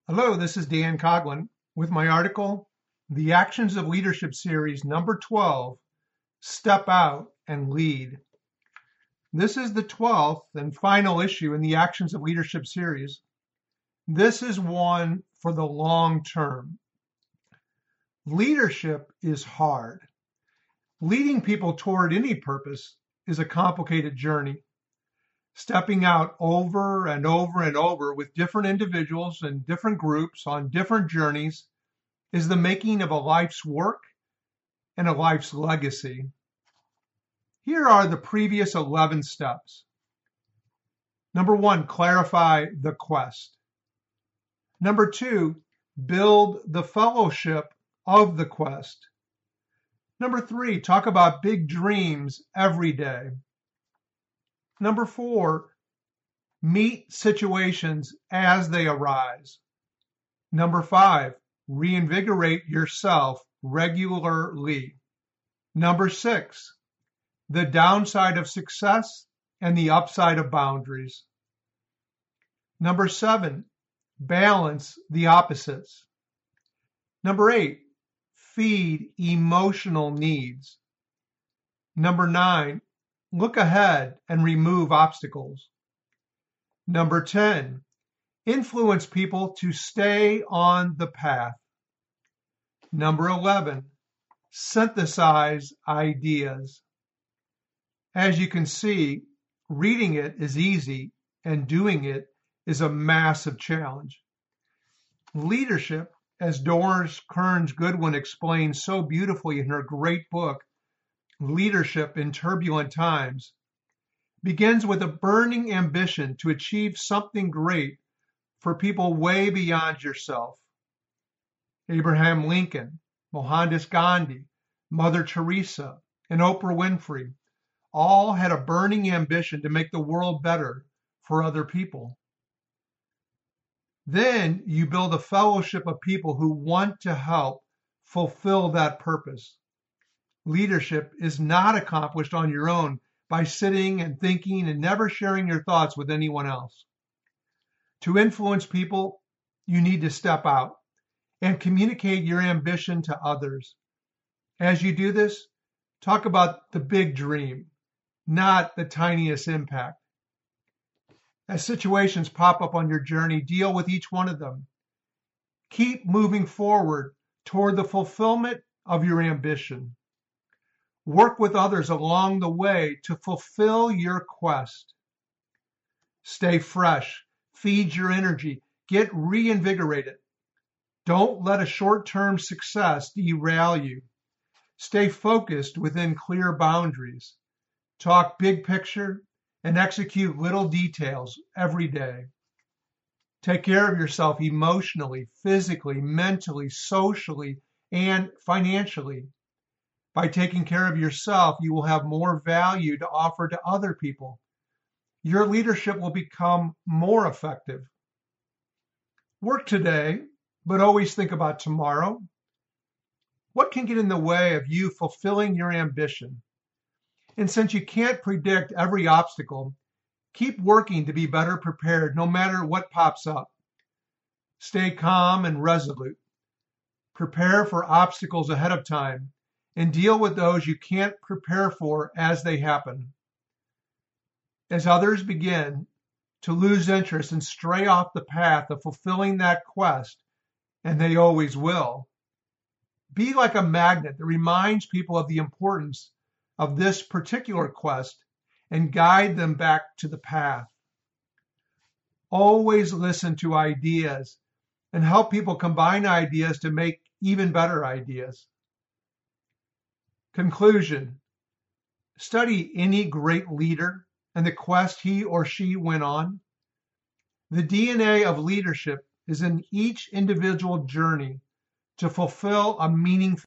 Hello, this is Dan Coughlin with my article, The Actions of Leadership Series number 12, Step Out and Lead. This is the 12th and final issue in the Actions of Leadership series. This is one for the long term. Leadership is hard. Leading people toward any purpose is a complicated journey. Stepping out over and over and over with different individuals and different groups on different journeys is the making of a life's work and a life's legacy. Here are the previous 11 steps. Number 1, clarify the quest. Number 2, build the fellowship of the quest. Number 3, talk about big dreams every day. Number 4, meet situations as they arise. Number 5, reinvigorate yourself regularly. Number 6, the downside of success and the upside of boundaries. Number 7, balance the opposites. Number 8, feed emotional needs. Number 9, look ahead and remove obstacles. Number 10, influence people to stay on the path. Number 11, synthesize ideas. As you can see, reading it is easy and doing it is a massive challenge. Leadership, as Doris Kearns Goodwin explains so beautifully in her great book, Leadership in Turbulent Times, begins with a burning ambition to achieve something great for people way beyond yourself. Abraham Lincoln, Mohandas Gandhi, Mother Teresa, and Oprah Winfrey all had a burning ambition to make the world better for other people. Then you build a fellowship of people who want to help fulfill that purpose. Leadership is not accomplished on your own by sitting and thinking and never sharing your thoughts with anyone else. To influence people, you need to step out and communicate your ambition to others. As you do this, talk about the big dream, not the tiniest impact. As situations pop up on your journey, deal with each one of them. Keep moving forward toward the fulfillment of your ambition. Work with others along the way to fulfill your quest. Stay fresh, feed your energy, get reinvigorated. Don't let a short-term success derail you. Stay focused within clear boundaries. Talk big picture and execute little details every day. Take care of yourself emotionally, physically, mentally, socially, and financially. By taking care of yourself, you will have more value to offer to other people. Your leadership will become more effective. Work today, but always think about tomorrow. What can get in the way of you fulfilling your ambition? And since you can't predict every obstacle, keep working to be better prepared no matter what pops up. Stay calm and resolute. Prepare for obstacles ahead of time and deal with those you can't prepare for as they happen. As others begin to lose interest and stray off the path of fulfilling that quest, and they always will, be like a magnet that reminds people of the importance of this particular quest and guide them back to the path. Always listen to ideas and help people combine ideas to make even better ideas. Conclusion: study any great leader and the quest he or she went on. The DNA of leadership is in each individual journey to fulfill a meaningful